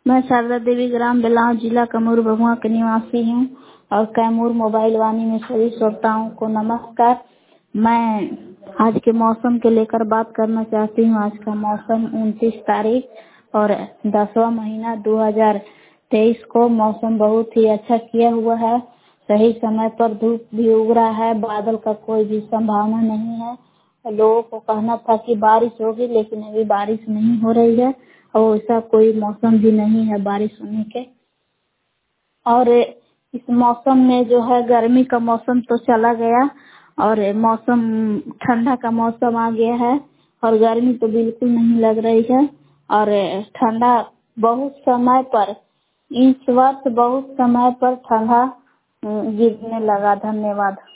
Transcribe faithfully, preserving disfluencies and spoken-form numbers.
मैं शारदा देवी ग्राम बेलाव जिला कैमूर भभुआ के निवासी हूँ और कैमूर मोबाइल वाणी में सभी श्रोताओं को नमस्कार। मैं आज के मौसम के लेकर बात करना चाहती हूँ। आज का मौसम उनतीस तारीख और दसवां महीना दो हजार तेईस को मौसम बहुत ही अच्छा किया हुआ है। सही समय पर धूप भी उग रहा है, बादल का कोई भी संभावना नहीं है। लोगों को कहना था कि बारिश होगी, लेकिन अभी बारिश नहीं हो रही है और ऐसा कोई मौसम भी नहीं है बारिश होने के। और इस मौसम में जो है गर्मी का मौसम तो चला गया और मौसम ठंडा का मौसम आ गया है और गर्मी तो बिल्कुल नहीं लग रही है और ठंडा बहुत समय पर इस वर्ष बहुत समय पर ठंडा गिरने लगा। धन्यवाद।